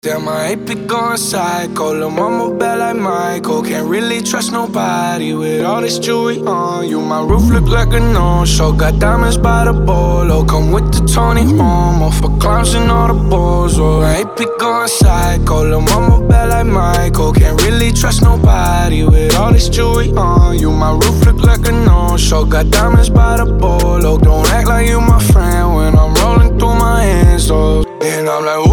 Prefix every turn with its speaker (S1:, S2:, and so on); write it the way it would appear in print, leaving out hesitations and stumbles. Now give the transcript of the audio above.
S1: Damn, my AP going psycho. Lil' mama bad like Michael. Can't really trust nobody with all this jewelry on you. My roof look like a no-show. Got diamonds by the bolo. Come with the Tony Momo for clowns and all the balls. Oh, my AP going psycho. Lil' mama bad like Michael. Can't really trust nobody with all this jewelry on you. My roof look like a no-show. Got diamonds by the bolo. Don't act like you my friend when I'm rolling through my hands. Oh, and I'm like,